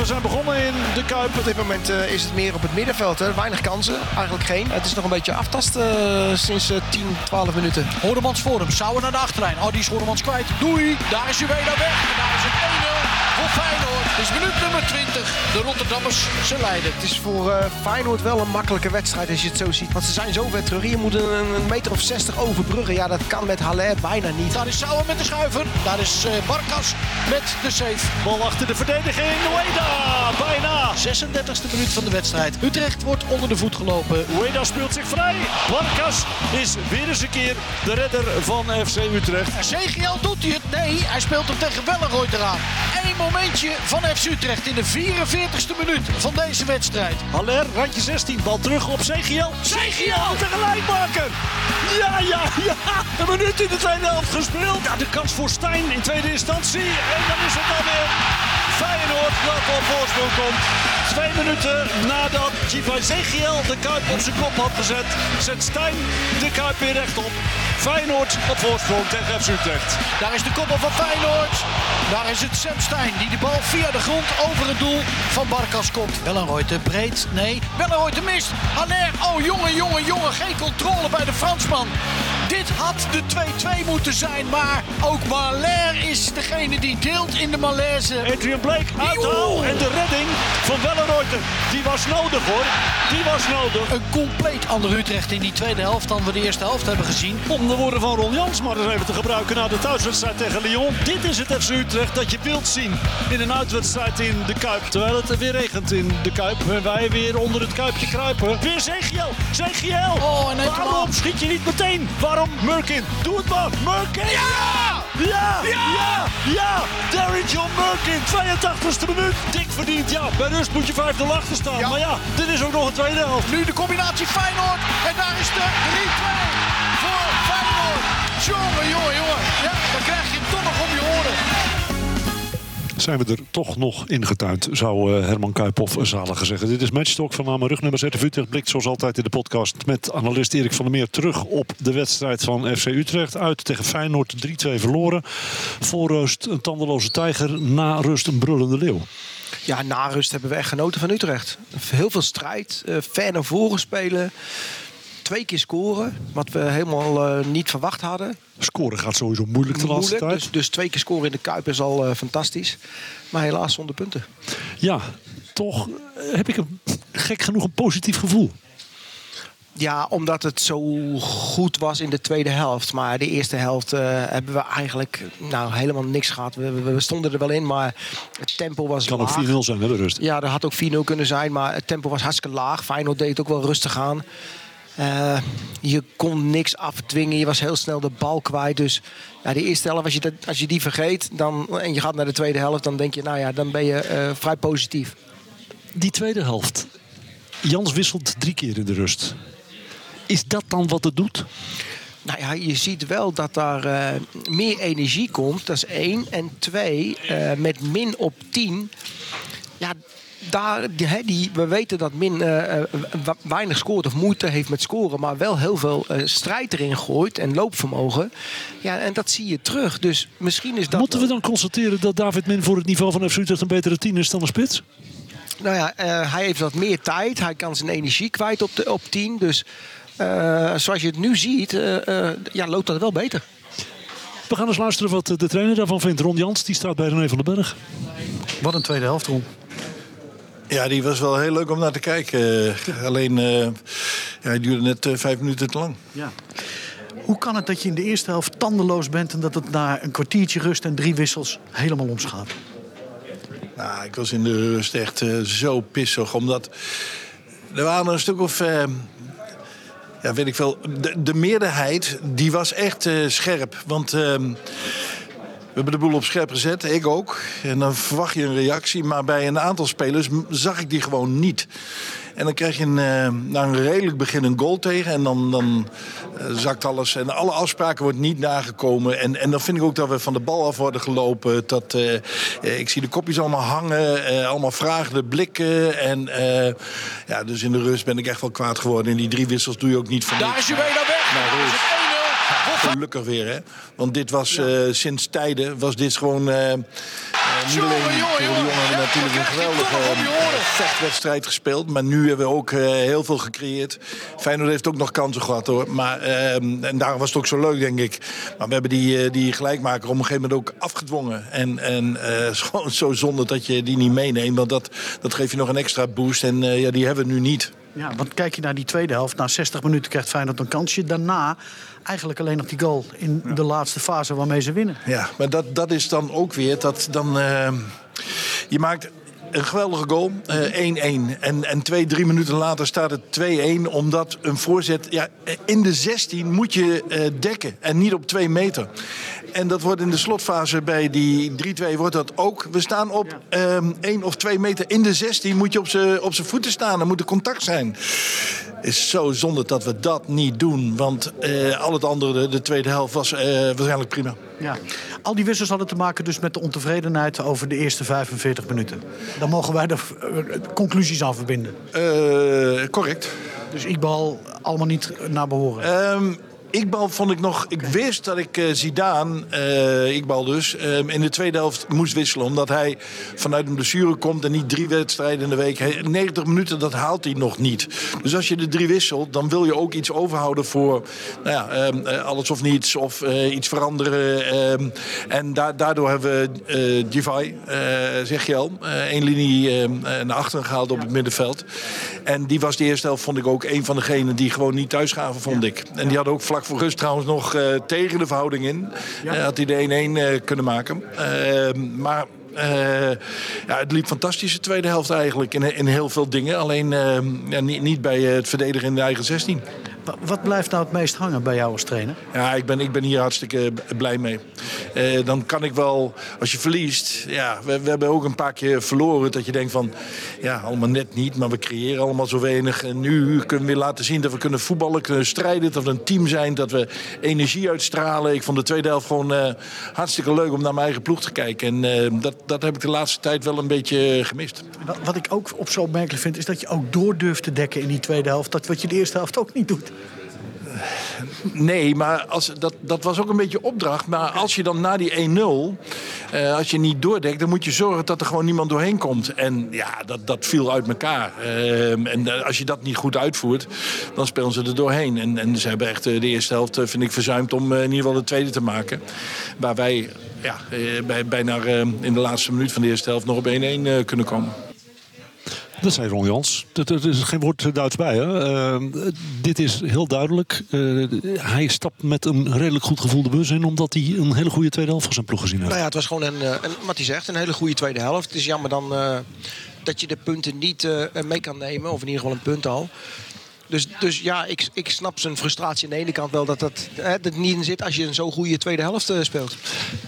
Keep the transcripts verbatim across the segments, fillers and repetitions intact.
zijn begonnen in de Kuip. Op dit moment uh, is het meer op het middenveld. Hè. Weinig kansen, eigenlijk geen. Het is nog een beetje aftasten uh, sinds uh, tien, twaalf minuten. Hoordemans voor hem, Sauer naar de achterlijn. Oh, die is Hoordemans kwijt. Doei! Daar is Juwela weg. En daar is het één nul voor Feyenoord. Het is minuut nummer twintig. De Rotterdammers, ze leiden. Het is voor uh, Feyenoord wel een makkelijke wedstrijd als je het zo ziet. Want ze zijn zo ver terug. Hier moeten een, een meter of zestig overbruggen. Ja, dat kan met Haller bijna niet. Daar is Sauer met de schuiver. Daar is uh, Barkas met de save. Bal achter de verdediging. Ueda, bijna. zesendertigste minuut van de wedstrijd. Utrecht wordt onder de voet gelopen. Ueda speelt zich vrij. Barkas is weer eens een keer de redder van F C Utrecht. En Zegiel doet hij het? Nee, hij speelt hem tegen Wellenrooyd eraan. Eén momentje van F C Utrecht in de vierenveertigste minuut van deze wedstrijd. Haller, randje zestien, bal terug op Zegiel. Zegiel! De gelijkmaker! Ja, ja, ja! Een minuut in de tweede helft gespeeld. Ja, de kans voor Stijn in tweede instantie. En dan is het dan weer Feyenoord dat op voorsprong komt. Twee minuten nadat Givay Zegiel de Kuip op zijn kop had gezet, zet Stijn de Kuip weer rechtop. Feyenoord op voorsprong tegen F C Utrecht. Daar is de koppel van Feyenoord. Daar is het Sam Stein die de bal via de grond over het doel van Barkas komt. Wellenrooyd te breed. Nee, Wellenrooyd te mist. Haller. Oh jongen, jongen, jongen. Geen controle bij de Fransman. Dit had de twee-twee moeten zijn. Maar ook Haller is degene die deelt in de malaise. Adrian Blake uithaal. En de redding van Wellenrooyd. Die was nodig hoor. Die was nodig. Een compleet ander Utrecht in die tweede helft dan we de eerste helft hebben gezien. Om de woorden van Ron Jans maar eens even te gebruiken na de thuiswedstrijd tegen Lyon. Dit is het F C Utrecht dat je wilt zien in een uitwedstrijd in de Kuip. Terwijl het weer regent in de Kuip. En wij weer onder het Kuipje kruipen. Weer Zegiel. Zegiel. Oh, en waarom schiet je niet meteen? Waarom? Murkin. Doe het maar. Murkin. Ja! Ja! Ja! Ja! Ja! Darren John Murkin. tweeëntachtigste minuut. Dik verdiend. Ja, bij rust moet je vijf nul achter staan. Ja. Maar ja, dit is ook nog een tweede helft. Nu de combinatie Feyenoord. En daar is de drie twee voor Feyenoord. Jongen, jongen, jongen. Ja, dan krijg je hem toch nog om je oren. Zijn we er toch nog ingetuind, zou Herman Kuiphoff zaliger zeggen. Dit is Matchtalk van Namen Rugnummer. Z F Utrecht blikt zoals altijd in de podcast met analist Erik van der Meer terug op de wedstrijd van F C Utrecht. Uit tegen Feyenoord drie twee verloren. Voor rust een tandeloze tijger, na rust een brullende leeuw. Ja, na rust hebben we echt genoten van Utrecht. Heel veel strijd, uh, ver naar voren spelen. Twee keer scoren, wat we helemaal uh, niet verwacht hadden. Scoren gaat sowieso moeilijk de laatste tijd. Dus, dus twee keer scoren in de Kuip is al uh, fantastisch. Maar helaas zonder punten. Ja, toch heb ik een, gek genoeg een positief gevoel. Ja, omdat het zo goed was in de tweede helft. Maar de eerste helft uh, hebben we eigenlijk nou, helemaal niks gehad. We, we, we stonden er wel in, maar het tempo was kan laag. Kan ook vier nul zijn, hè, de rust. Ja, dat had ook vier nul kunnen zijn. Maar het tempo was hartstikke laag. Feyenoord deed het ook wel rustig aan. Uh, je kon niks afdwingen. Je was heel snel de bal kwijt. Dus ja, de eerste helft, als je, dat, als je die vergeet dan, en je gaat naar de tweede helft, dan denk je, nou ja, dan ben je uh, vrij positief. Die tweede helft. Jans wisselt drie keer in de rust. Is dat dan wat het doet? Nou ja, je ziet wel dat daar uh, meer energie komt. Dat is één. En twee, uh, met Min op tien. Ja, daar, die, die, we weten dat Min uh, weinig scoort of moeite heeft met scoren. Maar wel heel veel uh, strijd erin gooit en loopvermogen. Ja, en dat zie je terug. Dus misschien is dat... Moeten we dan constateren dat David Min voor het niveau van F C Utrecht een betere tien is dan een spits? Nou ja, uh, hij heeft wat meer tijd. Hij kan zijn energie kwijt op, de, op tien. Dus uh, zoals je het nu ziet, uh, uh, ja, loopt dat wel beter. We gaan eens luisteren wat de trainer daarvan vindt. Ron Jans, die staat bij René van den Berg. Wat een tweede helft, Ron. Ja, die was wel heel leuk om naar te kijken. Uh, alleen, uh, ja, hij duurde net uh, vijf minuten te lang. Ja. Hoe kan het dat je in de eerste helft tandeloos bent en dat het na een kwartiertje rust en drie wissels helemaal omschaat? Nou, ik was in de rust echt uh, zo pissig, omdat er waren een stuk of... Uh, ja, weet ik veel. De, de meerderheid, die was echt uh, scherp. Want uh, we hebben de boel op scherp gezet, ik ook. En dan verwacht je een reactie. Maar bij een aantal spelers zag ik die gewoon niet. En dan krijg je een, uh, na een redelijk begin een goal tegen. En dan, dan uh, zakt alles. En alle afspraken worden niet nagekomen. En, en dan vind ik ook dat we van de bal af worden gelopen. Dat, uh, uh, ik zie de kopjes allemaal hangen. Uh, allemaal vragende blikken. En uh, ja, dus in de rust ben ik echt wel kwaad geworden. En die drie wissels doe je ook niet voor niks. Daar is Juwela weg. Nou, Daar is het één nul. Ja, gelukkig weer, hè. Want dit was uh, sinds tijden was dit gewoon... Uh, Uh, niet alleen die jongen hebben natuurlijk een geweldige uh, vechtwedstrijd gespeeld. Maar nu hebben we ook uh, heel veel gecreëerd. Feyenoord heeft ook nog kansen gehad hoor. Maar, uh, en daarom was het ook zo leuk denk ik. Maar we hebben die, uh, die gelijkmaker op een gegeven moment ook afgedwongen. En, en uh, het is gewoon zo zonde dat je die niet meeneemt. Want dat, dat geeft je nog een extra boost. En uh, ja, die hebben we nu niet. Ja, want kijk je naar die tweede helft. Na zestig minuten krijgt Feyenoord een kansje. Daarna eigenlijk alleen nog die goal in ja. de laatste fase waarmee ze winnen. Ja, maar dat, dat is dan ook weer dat dan uh, je maakt een geweldige goal, uh, één-één. En, en twee, drie minuten later staat het twee-één. Omdat een voorzet, ja, in de zestien moet je uh, dekken en niet op twee meter. En dat wordt in de slotfase bij die drie-twee wordt dat ook. We staan op um, één of twee meter in de zestien. Moet je op z'n op z'n voeten staan. Er moet er contact zijn. Is zo zonde dat we dat niet doen. Want uh, al het andere, de, de tweede helft, was uh, waarschijnlijk prima. Ja. Al die wissels hadden te maken dus met de ontevredenheid over de eerste vijfenveertig minuten. Dan mogen wij er uh, conclusies aan verbinden. Uh, correct. Dus Iqbal allemaal niet naar behoren. Um, Iqbal vond ik nog... Ik wist dat ik uh, Zidane, uh, Iqbal dus, uh, in de tweede helft moest wisselen. Omdat hij vanuit een blessure komt en niet drie wedstrijden in de week. Hij, negentig minuten, dat haalt hij nog niet. Dus als je de drie wisselt, dan wil je ook iets overhouden voor nou ja, uh, alles of niets. Of uh, iets veranderen. Uh, en da- daardoor hebben we uh, Djifai, uh, zeg je al, uh, één linie uh, naar achteren gehaald op het middenveld. En die was de eerste helft, vond ik ook een van degenen die gewoon niet thuis gaven, vond ik. En die hadden ook vlak voor rust trouwens nog uh, tegen de verhouding in. Ja. Uh, had hij de één-één uh, kunnen maken. Uh, maar uh, ja, het liep fantastisch de tweede helft eigenlijk. In, in heel veel dingen. Alleen uh, ja, niet, niet bij uh, het verdedigen in de eigen zestien. Wat blijft nou het meest hangen bij jou als trainer? Ja, ik ben, ik ben hier hartstikke blij mee. Uh, dan kan ik wel, als je verliest... Ja, we, we hebben ook een paar keer verloren. Dat je denkt van, ja, allemaal net niet. Maar we creëren allemaal zo weinig. En nu kunnen we weer laten zien dat we kunnen voetballen. Kunnen strijden, dat we een team zijn. Dat we energie uitstralen. Ik vond de tweede helft gewoon uh, hartstikke leuk om naar mijn eigen ploeg te kijken. En uh, dat, dat heb ik de laatste tijd wel een beetje gemist. Wat, wat ik ook op zo opmerkelijk vind, is dat je ook door durft te dekken in die tweede helft. Dat wat je de eerste helft ook niet doet. Nee, maar als, dat, dat was ook een beetje opdracht. Maar als je dan na die één nul, uh, als je niet doordekt, dan moet je zorgen dat er gewoon niemand doorheen komt. En ja, dat, dat viel uit elkaar. Uh, en uh, als je dat niet goed uitvoert, dan spelen ze er doorheen. En, en ze hebben echt uh, de eerste helft, uh, vind ik, verzuimd om uh, in ieder geval de tweede te maken. Waar wij ja, uh, bij, bijna uh, in de laatste minuut van de eerste helft nog op één-één uh, kunnen komen. Dat zei Ron Jans. Er is geen woord Duits bij. Hè? Uh, dit is heel duidelijk. Uh, hij stapt met een redelijk goed gevoel de bus in, omdat hij een hele goede tweede helft van zijn ploeg gezien heeft. Nou ja, het was gewoon een, een wat hij zegt, een hele goede tweede helft. Het is jammer dan uh, dat je de punten niet uh, mee kan nemen, of in ieder geval een punt al. Dus, dus ja, ik, ik snap zijn frustratie aan de ene kant wel dat dat, hè, dat niet in zit als je een zo goede tweede helft uh, speelt.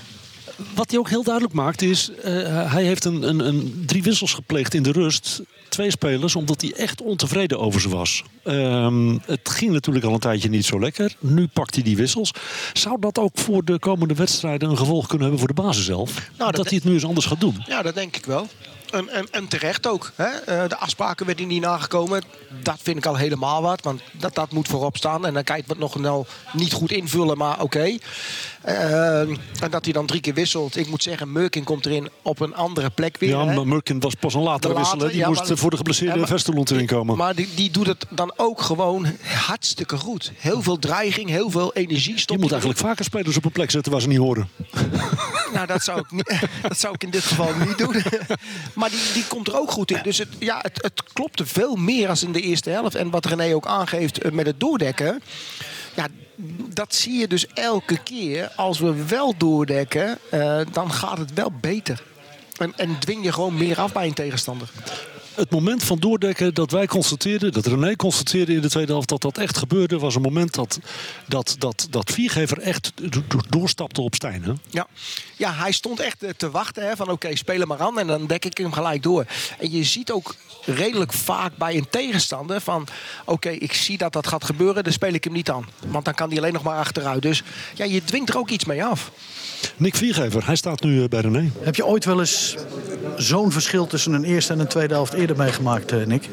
Wat hij ook heel duidelijk maakt is, uh, hij heeft een, een, een drie wissels gepleegd in de rust. Twee spelers, omdat hij echt ontevreden over ze was. Um, het ging natuurlijk al een tijdje niet zo lekker. Nu pakt hij die wissels. Zou dat ook voor de komende wedstrijden een gevolg kunnen hebben voor de basis zelf? Nou, dat, dat hij het nu eens anders gaat doen? Ja, dat denk ik wel. En, en, en terecht ook. Hè? Uh, de afspraken werden niet nagekomen. Dat vind ik al helemaal wat. Want dat, dat moet voorop staan. En dan kan je het nog nou niet goed invullen, maar oké. Okay. Uh, en dat hij dan drie keer wisselt. Ik moet zeggen, Murkin komt erin op een andere plek weer. Ja, hè? maar Murkin was pas een latere wisselen. Die ja, moest maar, voor de geblesseerde ja, Westerlund erin komen. Maar die, die doet het dan ook gewoon hartstikke goed. Heel veel dreiging, heel veel energie. Je moet eigenlijk vaker spelers op een plek zetten waar ze niet horen. Nou, dat zou ik, niet, dat zou ik in dit geval niet doen. Maar die, die komt er ook goed in. Dus het, ja, het, het klopte veel meer als in de eerste helft. En wat René ook aangeeft met het doordekken. Ja, dat zie je dus elke keer. Als we wel doordekken, uh, dan gaat het wel beter. En, en dwing je gewoon meer af bij een tegenstander. Het moment van doordekken dat wij constateerden, dat René constateerde in de tweede helft dat dat echt gebeurde, was een moment dat, dat, dat, dat Viergever echt doorstapte op Stijn. Hè? Ja. ja, hij stond echt te wachten. Hè, van oké, okay, speel hem maar aan en dan dek ik hem gelijk door. En je ziet ook redelijk vaak bij een tegenstander van oké, okay, ik zie dat dat gaat gebeuren, dan speel ik hem niet aan. Want dan kan hij alleen nog maar achteruit. Dus ja, je dwingt er ook iets mee af. Nick Viergever, hij staat nu bij René. Heb je ooit wel eens zo'n verschil tussen een eerste en een tweede helft eerder meegemaakt, Nick?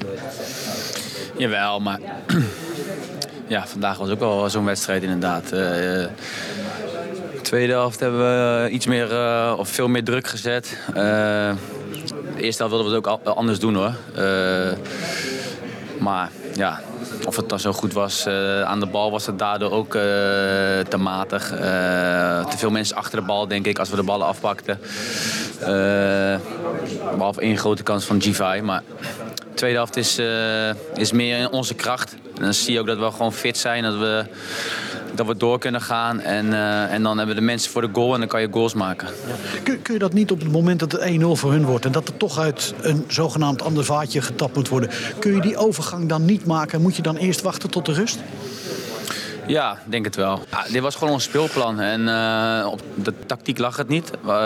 Jawel, maar ja, vandaag was ook wel zo'n wedstrijd inderdaad. Uh, Tweede helft hebben we iets meer, uh, of veel meer druk gezet. Uh, de eerste helft wilden we het ook anders doen hoor. Uh, maar ja, of het dan zo goed was, uh, aan de bal was het daardoor ook uh, te matig. Uh, te veel mensen achter de bal, denk ik, als we de ballen afpakten. Uh, behalve één grote kans van G vijf. Maar de tweede helft is, uh, is meer in onze kracht. En dan zie je ook dat we gewoon fit zijn, dat we, dat we door kunnen gaan. En, uh, en dan hebben we de mensen voor de goal en dan kan je goals maken. Kun, kun je dat niet op het moment dat het één nul voor hun wordt... en dat er toch uit een zogenaamd ander vaatje getapt moet worden... kun je die overgang dan niet maken? Moet je dan eerst wachten tot de rust? Ja, ik denk het wel. Ja, dit was gewoon ons speelplan. En uh, op de tactiek lag het niet. Uh,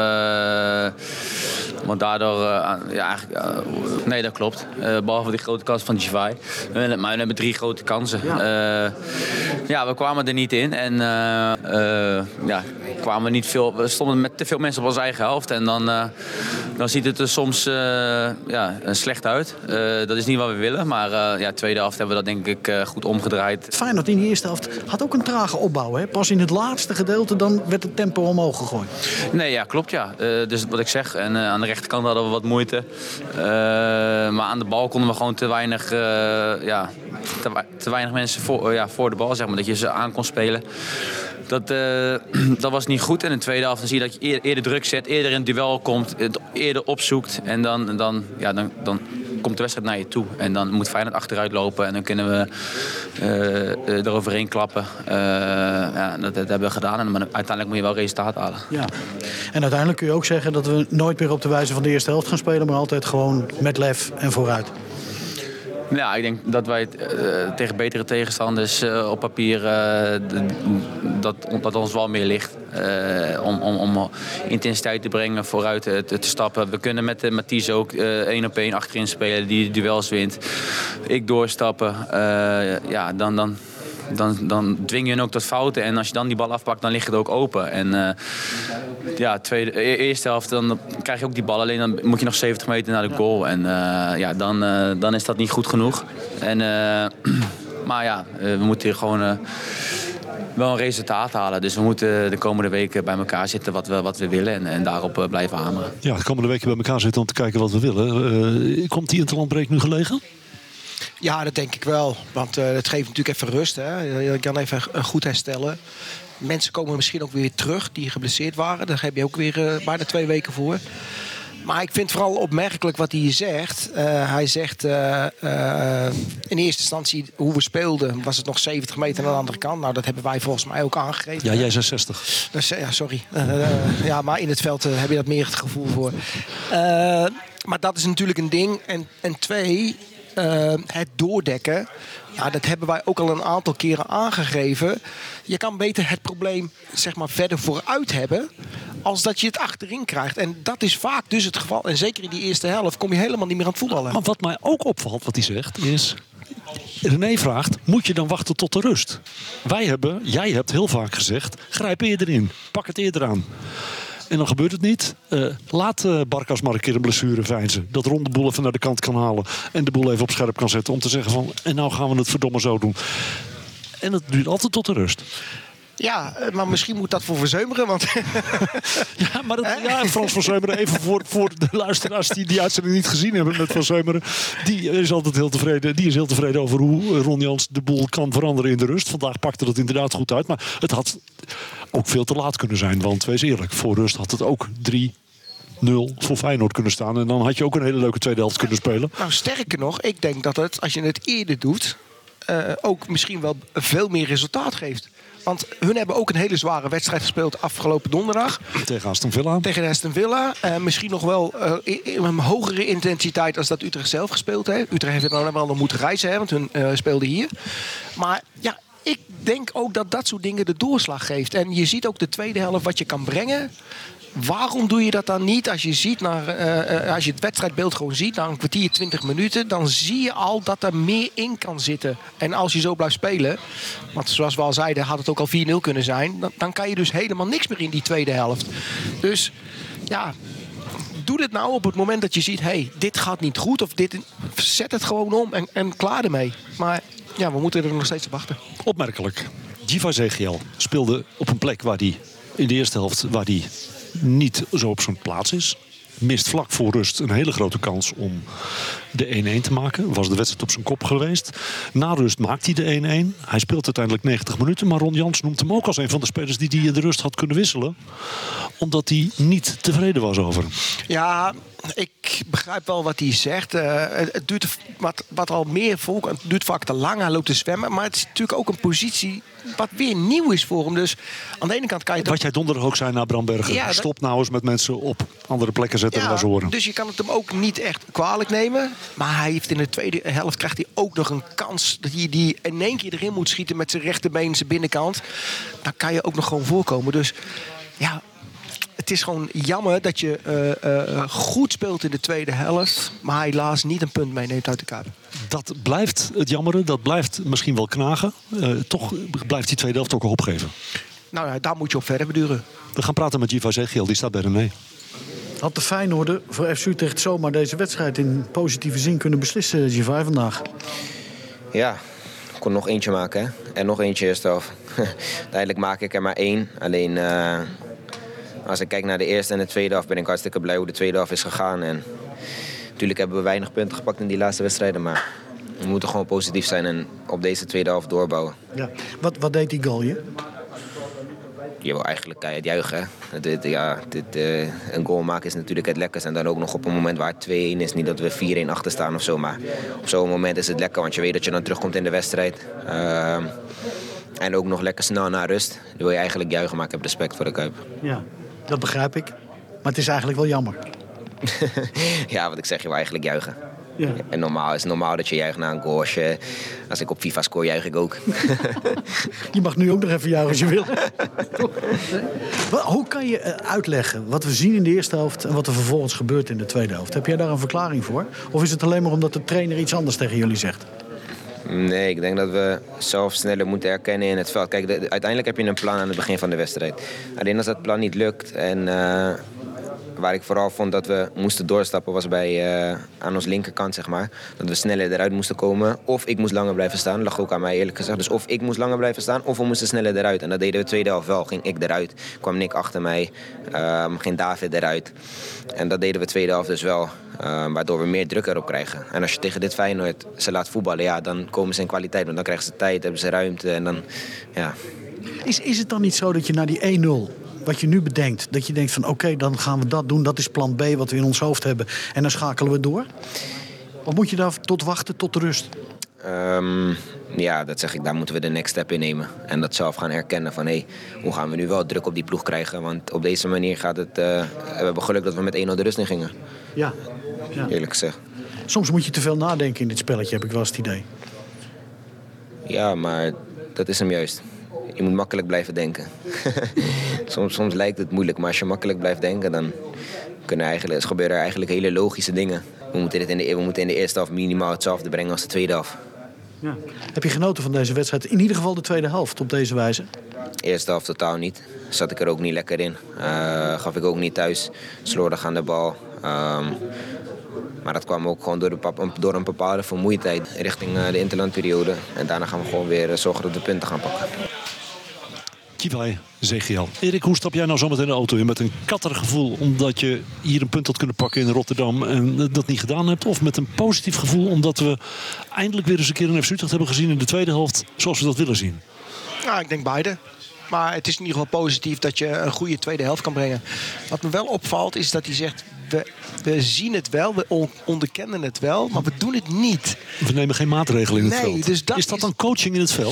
want daardoor... Uh, ja, eigenlijk, uh, nee, dat klopt. Uh, behalve die grote kans van G vijf. Uh, maar we hebben drie grote kansen. Ja, uh, ja we kwamen er niet in. En uh, uh, ja, kwamen niet veel, we stonden met te veel mensen op onze eigen helft. En dan, uh, dan ziet het er soms uh, ja, slecht uit. Uh, dat is niet wat we willen. Maar uh, ja, tweede helft hebben we dat denk ik uh, goed omgedraaid. Feyenoord in de eerste helft had ook een trage opbouw. Hè? Pas in het laatste gedeelte dan werd het tempo omhoog gegooid. Nee, ja, klopt ja. Uh, dus wat ik zeg. En uh, aan de rechterkant hadden we wat moeite. Uh, maar aan de bal konden we gewoon te weinig, uh, ja, te, te weinig mensen voor, uh, ja, voor de bal, zeg maar. Dat je ze aan kon spelen. Dat, uh, dat was niet goed. En in de tweede helft dan zie je dat je eerder, eerder druk zet, eerder in het duel komt, het eerder opzoekt. En dan, dan, ja, dan, dan komt de wedstrijd naar je toe. En dan moet Feyenoord achteruit lopen en dan kunnen we uh, eroverheen klappen. Uh, ja, dat, dat hebben we gedaan. En, maar uiteindelijk moet je wel resultaat halen. Ja. En uiteindelijk kun je ook zeggen dat we nooit meer op de wijze van de eerste helft gaan spelen, maar altijd gewoon met lef en vooruit. Ja, ik denk dat wij uh, tegen betere tegenstanders uh, op papier uh, de, dat, dat ons wel meer ligt. Uh, om, om, om intensiteit te brengen, vooruit te, te stappen. We kunnen met uh, Mathies ook uh, één op één achterin spelen, die duels wint. Ik doorstappen. Uh, ja, dan... dan Dan, dan dwing je hen ook tot fouten. En als je dan die bal afpakt, dan ligt het ook open. En uh, ja, tweede, eerste helft, dan krijg je ook die bal. Alleen dan moet je nog zeventig meter naar de goal. En uh, ja, dan, uh, dan is dat niet goed genoeg. En, uh, maar ja, uh, we moeten hier gewoon... Uh, wel een resultaat halen. Dus we moeten de komende weken bij elkaar zitten wat we, wat we willen en, en daarop uh, blijven hameren. Ja, de komende weken bij elkaar zitten om te kijken wat we willen. Uh, komt die interlandbreek nu gelegen? Ja, dat denk ik wel. Want uh, het geeft natuurlijk even rust. Hè. Je kan even goed herstellen. Mensen komen misschien ook weer terug die geblesseerd waren. Daar heb je ook weer uh, bijna twee weken voor. Maar ik vind vooral opmerkelijk wat hij zegt. Uh, hij zegt uh, uh, in eerste instantie hoe we speelden was het nog zeventig meter aan de andere kant. Nou, dat hebben wij volgens mij ook aangegeven. Ja, jij zei zestig. Dus, ja, sorry. Uh, uh, ja, maar in het veld uh, heb je dat meer het gevoel voor. Uh, maar dat is natuurlijk een ding. En, en twee... Uh, het doordekken, ja, dat hebben wij ook al een aantal keren aangegeven. Je kan beter het probleem zeg maar, verder vooruit hebben als dat je het achterin krijgt. En dat is vaak dus het geval. En zeker in die eerste helft kom je helemaal niet meer aan het voetballen. Maar wat mij ook opvalt, wat hij zegt, is... René vraagt, moet je dan wachten tot de rust? Wij hebben, jij hebt heel vaak gezegd, grijp eerder in. Pak het eerder aan. En dan gebeurt het niet. Uh, laat uh, Barkas maar een keer een blessure veinzen. Dat Ron de boel even naar de kant kan halen. En de boel even op scherp kan zetten. Om te zeggen van, en nou gaan we het verdomme zo doen. En dat duurt altijd tot de rust. Ja, maar misschien moet dat voor Verzeumeren. Want... ja, maar dat, ja, Frans van Zeumeren, even voor, voor de luisteraars die die uitzending niet gezien hebben met Van Zeumeren. Die is altijd heel tevreden. Die is heel tevreden over hoe Ron Jans de boel kan veranderen in de rust. Vandaag pakte dat inderdaad goed uit. Maar het had ook veel te laat kunnen zijn. Want wees eerlijk, voor rust had het ook drie nul voor Feyenoord kunnen staan. En dan had je ook een hele leuke tweede helft kunnen spelen. Nou, sterker nog, ik denk dat het, als je het eerder doet, uh, ook misschien wel veel meer resultaat geeft. Want hun hebben ook een hele zware wedstrijd gespeeld afgelopen donderdag. Tegen Aston Villa. Tegen Aston Villa. Uh, misschien nog wel uh, in een hogere intensiteit als dat Utrecht zelf gespeeld heeft. Utrecht heeft dan wel nog moeten reizen, hè, want hun uh, speelden hier. Maar ja, ik denk ook dat dat soort dingen de doorslag geeft. En je ziet ook de tweede helft wat je kan brengen. Waarom doe je dat dan niet als je ziet naar, uh, als je het wedstrijdbeeld gewoon ziet na een kwartier, twintig minuten, dan zie je al dat er meer in kan zitten. En als je zo blijft spelen, want zoals we al zeiden, had het ook al vier nul kunnen zijn, dan, dan kan je dus helemaal niks meer in die tweede helft. Dus ja, doe dit nou op het moment dat je ziet, hé, hey, dit gaat niet goed of dit, zet het gewoon om en, en klaar ermee. Maar ja, we moeten er nog steeds op wachten. Opmerkelijk. Giva Zegiel speelde op een plek waar hij in de eerste helft waar hij niet zo op zijn plaats is. Mist vlak voor rust een hele grote kans om de een-een te maken. Was de wedstrijd op zijn kop geweest. Na rust maakt hij de een-een. Hij speelt uiteindelijk negentig minuten. Maar Ron Jans noemt hem ook als een van de spelers die hij in de rust had kunnen wisselen. Omdat hij niet tevreden was over hem. Ja, ik begrijp wel wat hij zegt. Uh, het duurt wat, wat al meer volk. Het duurt vaak te lang. Hij loopt te zwemmen. Maar het is natuurlijk ook een positie wat weer nieuw is voor hem. Dus aan de ene kant kan je... Wat jij donderdag ook zei naar Bramberger. Ja, dat... Stop nou eens met mensen op andere plekken zetten ja, waar ze horen. Dus je kan het hem ook niet echt kwalijk nemen. Maar hij heeft in de tweede helft krijgt hij ook nog een kans dat hij die in één keer erin moet schieten met zijn rechterbeen, zijn binnenkant. Dan kan je ook nog gewoon voorkomen. Dus ja, het is gewoon jammer dat je uh, uh, goed speelt in de tweede helft, maar helaas niet een punt meeneemt uit de Kuip. Dat blijft het jammere, dat blijft misschien wel knagen. Uh, toch blijft die tweede helft ook een hoop geven. Nou ja, daar moet je op verder beduren. We gaan praten met Jiva Zegiel, die staat bij René. Had de Feyenoorder voor F C Utrecht zomaar deze wedstrijd in positieve zin kunnen beslissen, Jiva, vandaag? Ja, ik kon nog eentje maken, hè? En nog eentje eerste helft. Uiteindelijk maak ik er maar één. Alleen uh, als ik kijk naar de eerste en de tweede helft ben ik hartstikke blij hoe de tweede helft is gegaan. En natuurlijk hebben we weinig punten gepakt in die laatste wedstrijden, maar we moeten gewoon positief zijn en op deze tweede helft doorbouwen. Ja. Wat, wat deed die goal je? Je wil eigenlijk keihard juichen. Hè? Dit, ja, dit, uh, een goal maken is natuurlijk het lekkerst. En dan ook nog op een moment waar het twee-een is. Niet dat we vier-een achter staan of zo. Maar op zo'n moment is het lekker. Want je weet dat je dan terugkomt in de wedstrijd. Uh, en ook nog lekker snel naar rust. Dan wil je eigenlijk juichen, maar ik heb respect voor de Kuip. Ja, dat begrijp ik. Maar het is eigenlijk wel jammer. Ja, wat ik zeg, je wil eigenlijk juichen. Ja. En normaal is het normaal dat je juicht na een goal. Als, je, als ik op FIFA score, juich ik ook. Je mag nu ook nog even juichen als je wil. Hoe kan je uitleggen wat we zien in de eerste helft en wat er vervolgens gebeurt in de tweede helft? Heb jij daar een verklaring voor? Of is het alleen maar omdat de trainer iets anders tegen jullie zegt? Nee, ik denk dat we zelf sneller moeten herkennen in het veld. Kijk, de, uiteindelijk heb je een plan aan het begin van de wedstrijd. Alleen als dat plan niet lukt en... Uh, waar ik vooral vond dat we moesten doorstappen was bij, uh, aan ons linkerkant, zeg maar. Dat we sneller eruit moesten komen. Of ik moest langer blijven staan. Dat lag ook aan mij, eerlijk gezegd. Dus of ik moest langer blijven staan, of we moesten sneller eruit. En dat deden we de tweede helft wel. Ging ik eruit, kwam Nick achter mij, uh, ging David eruit. En dat deden we de tweede helft dus wel. Uh, waardoor we meer druk erop krijgen. En als je tegen dit Feyenoord ze laat voetballen, ja, dan komen ze in kwaliteit. Want dan krijgen ze tijd, hebben ze ruimte. En dan, ja. Is, is het dan niet zo dat je naar die één nul... wat je nu bedenkt, dat je denkt van oké, okay, dan gaan we dat doen. Dat is plan B wat we in ons hoofd hebben. En dan schakelen we door? Of moet je daar tot wachten, tot de rust? Um, ja, dat zeg ik. Daar moeten we de next step in nemen. En dat zelf gaan herkennen van hé, hey, hoe gaan we nu wel druk op die ploeg krijgen? Want op deze manier gaat het... Uh, we hebben geluk dat we met één nul de rust in gingen. Ja. ja. Eerlijk gezegd. Soms moet je te veel nadenken in dit spelletje, heb ik wel eens het idee. Ja, maar dat is hem juist. Je moet makkelijk blijven denken. soms, soms lijkt het moeilijk, maar als je makkelijk blijft denken... dan kunnen eigenlijk, gebeuren er eigenlijk hele logische dingen. We moeten, dit in de, we moeten in de eerste helft minimaal hetzelfde brengen als de tweede helft. Ja. Heb je genoten van deze wedstrijd? In ieder geval de tweede helft op deze wijze? De eerste helft totaal niet. Zat ik er ook niet lekker in. Uh, gaf ik ook niet thuis. Slordig aan de bal. Um, maar dat kwam ook gewoon door, de, door een bepaalde vermoeidheid richting uh, de interlandperiode. En daarna gaan we gewoon weer uh, zorgen dat we de punten gaan pakken. Kivai, Zegiel. Erik, hoe stap jij nou zo meteen de auto in met een katterig gevoel omdat je hier een punt had kunnen pakken in Rotterdam en dat niet gedaan hebt? Of met een positief gevoel omdat we eindelijk weer eens een keer een F C Utrecht hebben gezien in de tweede helft zoals we dat willen zien? Nou, ik denk beide. Maar het is in ieder geval positief dat je een goede tweede helft kan brengen. Wat me wel opvalt is dat hij zegt, we, we zien het wel, we onderkennen het wel, maar we doen het niet. We nemen geen maatregelen in het nee, veld. Dus dat is dat is... dan coaching in het veld?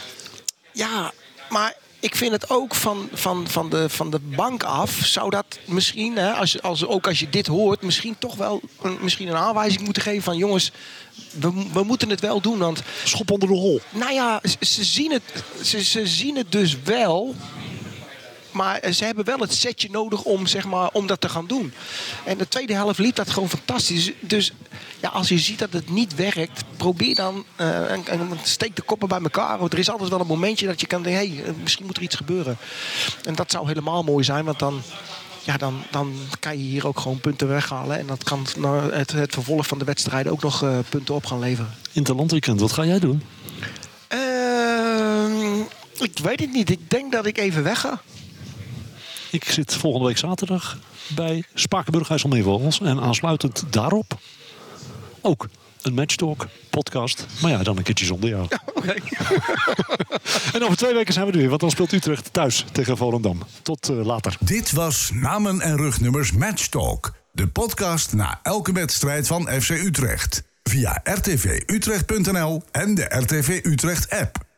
Ja, maar ik vind het ook van, van, van, de, van de bank af zou dat misschien, hè, als, als, ook als je dit hoort, misschien toch wel een, misschien een aanwijzing moeten geven van jongens, we, we moeten het wel doen. Want, schop onder de hol. Nou ja, ze, ze, zien het, ze, ze zien het dus wel. Maar ze hebben wel het setje nodig om, zeg maar, om dat te gaan doen. En de tweede helft liep dat gewoon fantastisch. Dus ja, als je ziet dat het niet werkt, probeer dan uh, en, en steek de koppen bij elkaar. Want er is altijd wel een momentje dat je kan denken, hé, hey, misschien moet er iets gebeuren. En dat zou helemaal mooi zijn, want dan, ja, dan, dan kan je hier ook gewoon punten weghalen. En dat kan nou, het, het vervolg van de wedstrijden ook nog uh, punten op gaan leveren. Interlandweekend, wat ga jij doen? Uh, ik weet het niet. Ik denk dat ik even weg ga. Ik zit volgende week zaterdag bij Spakenburg IJsselmeervogels. En aansluitend daarop ook een Matchtalk podcast. Maar ja, dan een keertje zonder jou. Oké. Okay. En over twee weken zijn we er weer. Want dan speelt Utrecht thuis tegen Volendam. Tot uh, later. Dit was Namen en Rugnummers Matchtalk. De podcast na elke wedstrijd van F C Utrecht. Via r t v utrecht punt n l en de R T V Utrecht app.